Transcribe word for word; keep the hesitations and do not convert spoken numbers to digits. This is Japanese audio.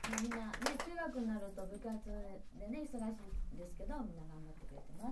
みんなね中学になると部活でね忙しいんですけどみんな頑張ってくれてます。